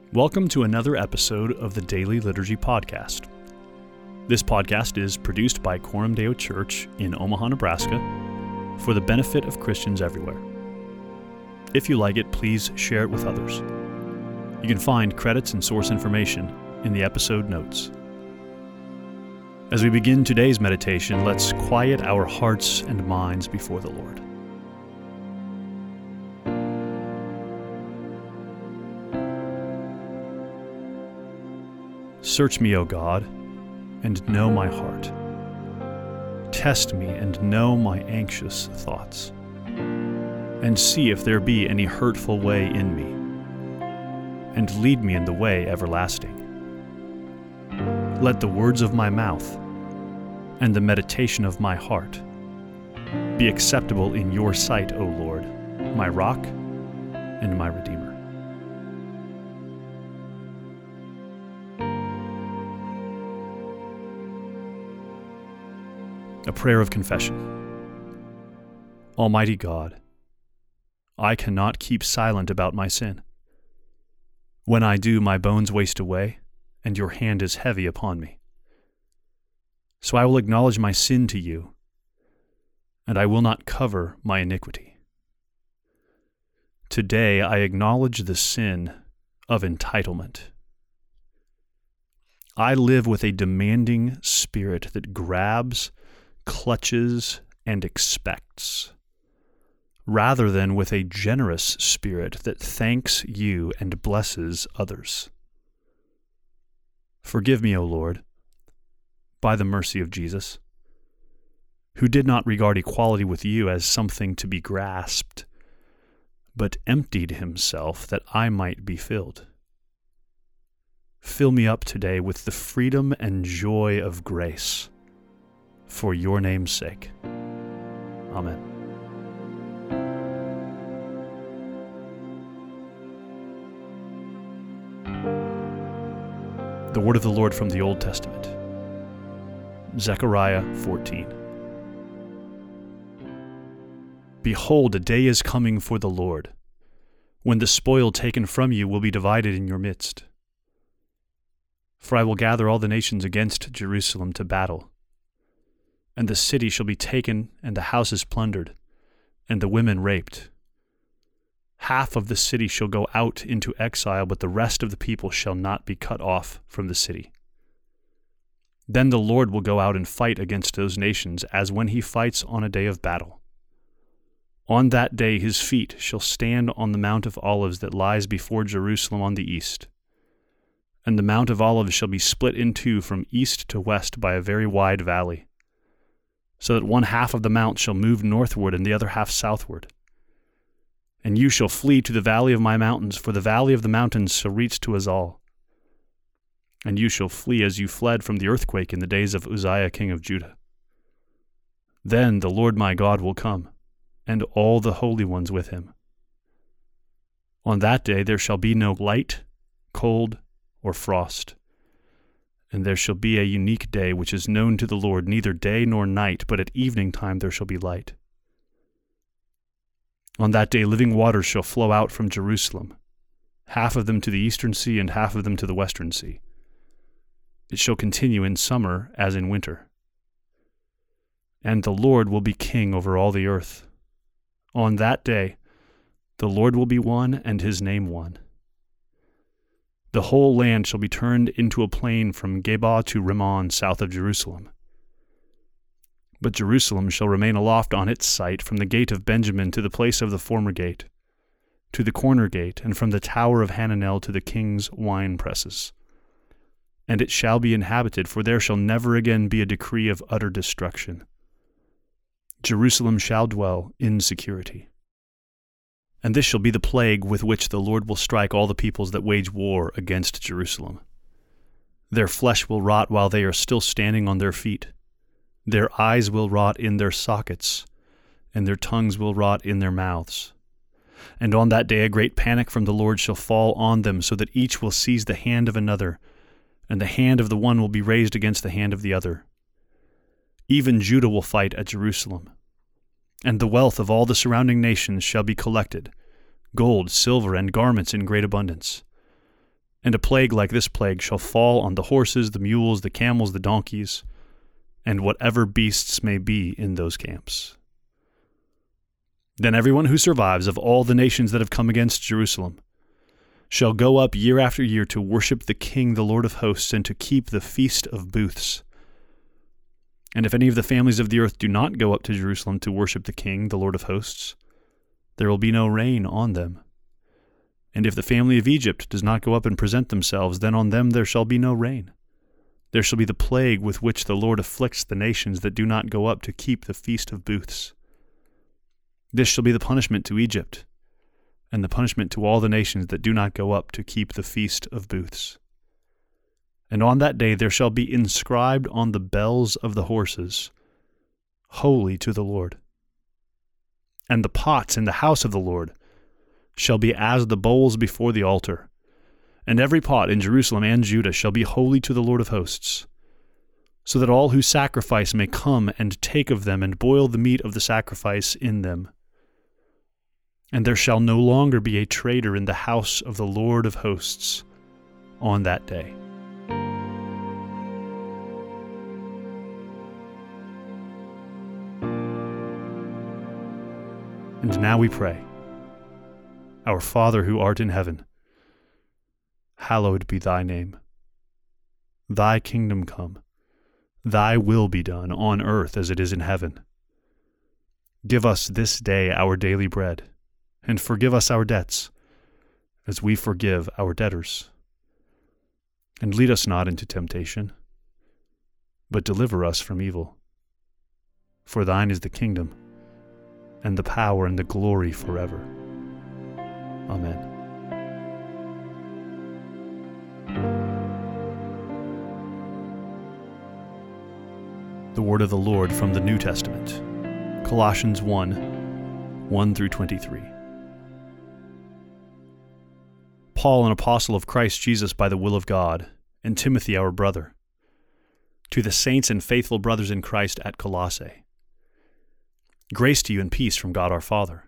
Welcome to another episode of the Daily Liturgy Podcast. This podcast is produced by Coram Deo Church in Omaha, Nebraska, for the benefit of Christians everywhere. If you like it, please share it with others. You can find credits and source information in the episode notes. As we begin today's meditation, let's quiet our hearts and minds before the Lord. Search me, O God, and know my heart. Test me and know my anxious thoughts. And see if there be any hurtful way in me, and lead me in the way everlasting. Let the words of my mouth and the meditation of my heart be acceptable in your sight, O Lord, my rock and my redeemer. A prayer of confession. Almighty God, I cannot keep silent about my sin. When I do, my bones waste away, and your hand is heavy upon me. So I will acknowledge my sin to you, and I will not cover my iniquity. Today I acknowledge the sin of entitlement. I live with a demanding spirit that grabs, clutches, and expects, rather than with a generous spirit that thanks you and blesses others. Forgive me, O Lord, by the mercy of Jesus, who did not regard equality with you as something to be grasped, but emptied himself that I might be filled. Fill me up today with the freedom and joy of grace, for your name's sake. Amen. The word of the Lord from the Old Testament. Zechariah 14. Behold, a day is coming for the Lord, when the spoil taken from you will be divided in your midst. For I will gather all the nations against Jerusalem to battle, and the city shall be taken, and the houses plundered, and the women raped. Half of the city shall go out into exile, but the rest of the people shall not be cut off from the city. Then the Lord will go out and fight against those nations, as when he fights on a day of battle. On that day his feet shall stand on the Mount of Olives that lies before Jerusalem on the east. And the Mount of Olives shall be split in two from east to west by a very wide valley, so that one half of the mount shall move northward and the other half southward. And you shall flee to the valley of my mountains, for the valley of the mountains shall reach to Azal. And you shall flee as you fled from the earthquake in the days of Uzziah king of Judah. Then the Lord my God will come, and all the holy ones with him. On that day there shall be no light, cold, or frost. And there shall be a unique day which is known to the Lord, neither day nor night, but at evening time there shall be light. On that day living waters shall flow out from Jerusalem, half of them to the eastern sea and half of them to the western sea. It shall continue in summer as in winter. And the Lord will be king over all the earth. On that day the Lord will be one, and his name one. The whole land shall be turned into a plain from Geba to Rimmon south of Jerusalem. But Jerusalem shall remain aloft on its site from the gate of Benjamin to the place of the former gate, to the corner gate, and from the tower of Hananel to the king's wine presses. And it shall be inhabited, for there shall never again be a decree of utter destruction. Jerusalem shall dwell in security. And this shall be the plague with which the Lord will strike all the peoples that wage war against Jerusalem. Their flesh will rot while they are still standing on their feet. Their eyes will rot in their sockets, and their tongues will rot in their mouths. And on that day a great panic from the Lord shall fall on them, so that each will seize the hand of another, and the hand of the one will be raised against the hand of the other. Even Judah will fight at Jerusalem. And the wealth of all the surrounding nations shall be collected, gold, silver, and garments in great abundance. And a plague like this plague shall fall on the horses, the mules, the camels, the donkeys, and whatever beasts may be in those camps. Then everyone who survives of all the nations that have come against Jerusalem shall go up year after year to worship the King, the Lord of hosts, and to keep the Feast of Booths. And if any of the families of the earth do not go up to Jerusalem to worship the King, the Lord of hosts, there will be no rain on them. And if the family of Egypt does not go up and present themselves, then on them there shall be no rain. There shall be the plague with which the Lord afflicts the nations that do not go up to keep the Feast of Booths. This shall be the punishment to Egypt, and the punishment to all the nations that do not go up to keep the Feast of Booths. And on that day there shall be inscribed on the bells of the horses, Holy to the Lord. And the pots in the house of the Lord shall be as the bowls before the altar, and every pot in Jerusalem and Judah shall be holy to the Lord of hosts, so that all who sacrifice may come and take of them and boil the meat of the sacrifice in them. And there shall no longer be a traitor in the house of the Lord of hosts on that day. And now we pray. Our Father who art in heaven, hallowed be thy name. Thy kingdom come, thy will be done on earth as it is in heaven. Give us this day our daily bread, and forgive us our debts, as we forgive our debtors. And lead us not into temptation, but deliver us from evil. For thine is the kingdom, and the power and the glory forever. Amen. The word of the Lord from the New Testament, Colossians 1 through 23. Paul, an apostle of Christ Jesus by the will of God, and Timothy, our brother, to the saints and faithful brothers in Christ at Colossae. Grace to you and peace from God our Father.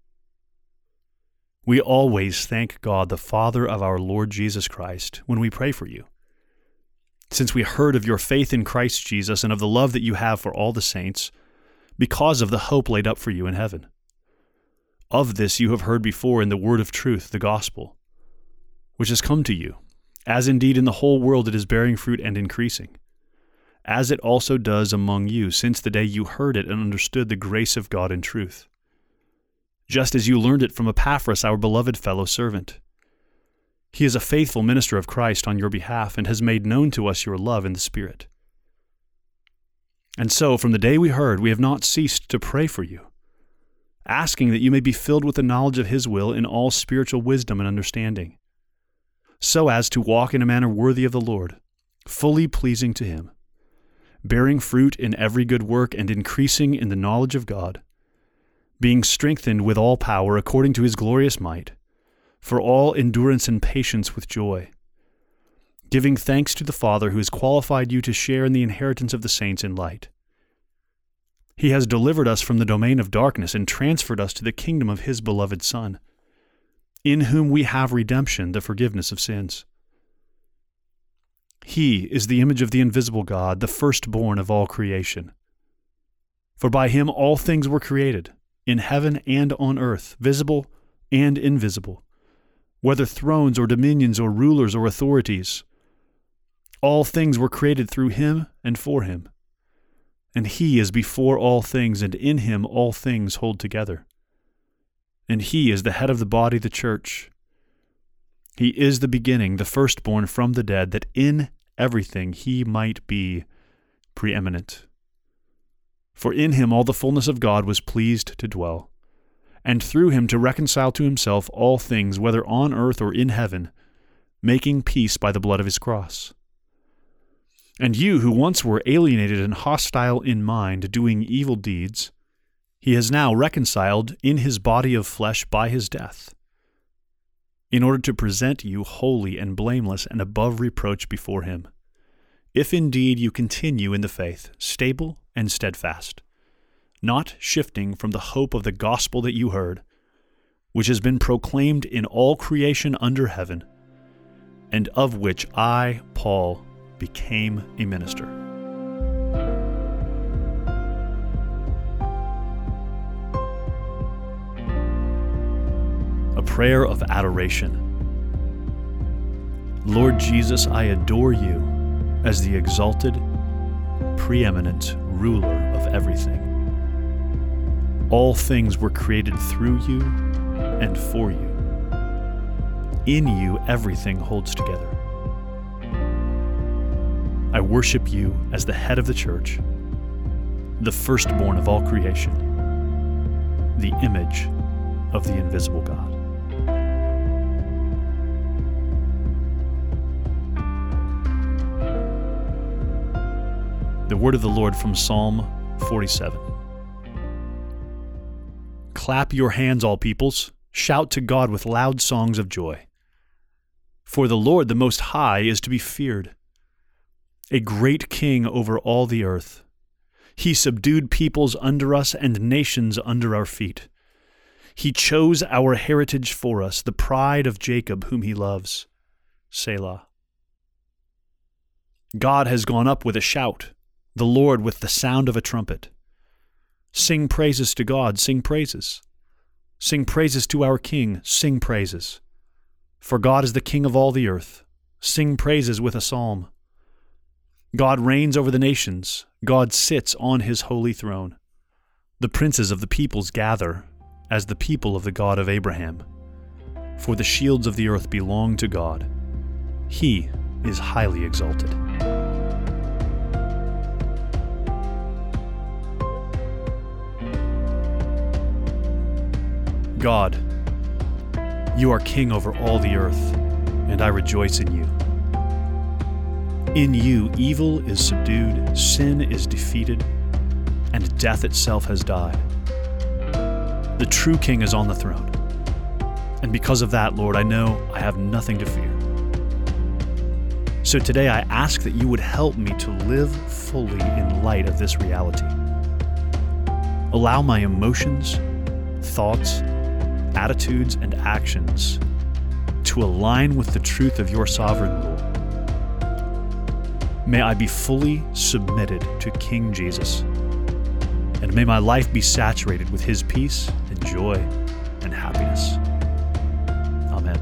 We always thank God, the Father of our Lord Jesus Christ, when we pray for you, since we heard of your faith in Christ Jesus and of the love that you have for all the saints, because of the hope laid up for you in heaven. Of this you have heard before in the word of truth, the gospel, which has come to you, as indeed in the whole world it is bearing fruit and increasing, as it also does among you since the day you heard it and understood the grace of God in truth, just as you learned it from Epaphras, our beloved fellow servant. He is a faithful minister of Christ on your behalf and has made known to us your love in the Spirit. And so, from the day we heard, we have not ceased to pray for you, asking that you may be filled with the knowledge of His will in all spiritual wisdom and understanding, so as to walk in a manner worthy of the Lord, fully pleasing to Him, bearing fruit in every good work and increasing in the knowledge of God, being strengthened with all power according to His glorious might, for all endurance and patience with joy, giving thanks to the Father who has qualified you to share in the inheritance of the saints in light. He has delivered us from the domain of darkness and transferred us to the kingdom of His beloved Son, in whom we have redemption, the forgiveness of sins. He is the image of the invisible God, the firstborn of all creation. For by Him all things were created, in heaven and on earth, visible and invisible, whether thrones or dominions or rulers or authorities. All things were created through Him and for Him. And He is before all things, and in Him all things hold together. And He is the head of the body, the church. He is the beginning, the firstborn from the dead, that in everything He might be preeminent. For in Him all the fullness of God was pleased to dwell, and through Him to reconcile to Himself all things, whether on earth or in heaven, making peace by the blood of His cross. And you who once were alienated and hostile in mind, doing evil deeds, He has now reconciled in His body of flesh by His death, in order to present you holy and blameless and above reproach before Him, if indeed you continue in the faith, stable and steadfast, not shifting from the hope of the gospel that you heard, which has been proclaimed in all creation under heaven, and of which I, Paul, became a minister. A prayer of adoration. Lord Jesus, I adore you as the exalted, preeminent ruler of everything. All things were created through you and for you. In you, everything holds together. I worship you as the head of the church, the firstborn of all creation, the image of the invisible God. The word of the Lord from Psalm 47. Clap your hands, all peoples. Shout to God with loud songs of joy. For the Lord, the Most High, is to be feared, a great king over all the earth. He subdued peoples under us and nations under our feet. He chose our heritage for us, the pride of Jacob, whom he loves. Selah. God has gone up with a shout, the Lord with the sound of a trumpet. Sing praises to God, sing praises. Sing praises to our King, sing praises. For God is the King of all the earth. Sing praises with a psalm. God reigns over the nations. God sits on his holy throne. The princes of the peoples gather as the people of the God of Abraham. For the shields of the earth belong to God. He is highly exalted. God, you are king over all the earth, and I rejoice in you. In you, evil is subdued, sin is defeated, and death itself has died. The true king is on the throne, and because of that, Lord, I know I have nothing to fear. So today I ask that you would help me to live fully in light of this reality. Allow my emotions, thoughts, attitudes, and actions to align with the truth of your sovereign rule. May I be fully submitted to King Jesus, and may my life be saturated with his peace and joy and happiness. Amen.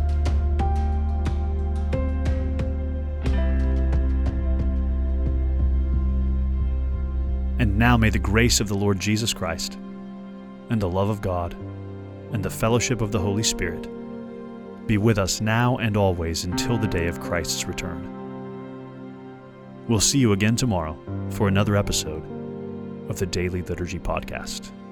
And now may the grace of the Lord Jesus Christ, and the love of God, and the fellowship of the Holy Spirit be with us now and always until the day of Christ's return. We'll see you again tomorrow for another episode of the Daily Liturgy Podcast.